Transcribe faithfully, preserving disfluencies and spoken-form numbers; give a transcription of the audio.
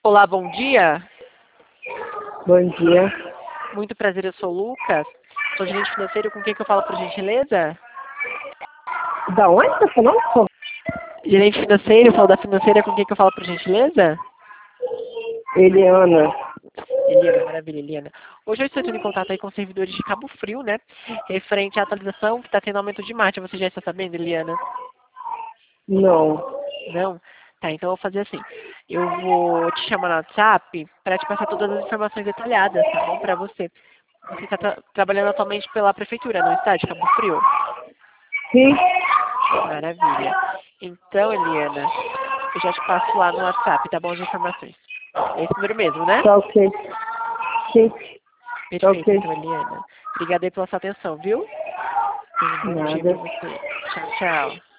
Olá, bom dia. Bom dia. Muito prazer, eu sou o Lucas. Sou gerente financeiro, com quem que eu falo, por gentileza? Da onde você tá falando? por favor? Gerente financeiro, eu falo da financeira, com quem que eu falo, por gentileza? Eliana. Eliana, maravilha, Eliana. Hoje eu estou entrando em contato aí com os servidores de Cabo Frio, né? Referente à atualização que está tendo aumento de margem. Você já está sabendo, Eliana? Não. Não? Tá, então eu vou fazer assim. Eu vou te chamar no WhatsApp para te passar todas as informações detalhadas, tá bom? Para você. Você está tra trabalhando atualmente pela prefeitura, não está? De Cabo Frio? Sim. Maravilha. Então, Eliana, eu já te passo lá no WhatsApp, tá bom? As informações. É esse número mesmo, né? Tá ok. Sim. Tá Perfeito, ok. então, Eliana. Obrigada aí pela sua atenção, viu? Tenha um bom dia pra Nada. você. Tchau, tchau.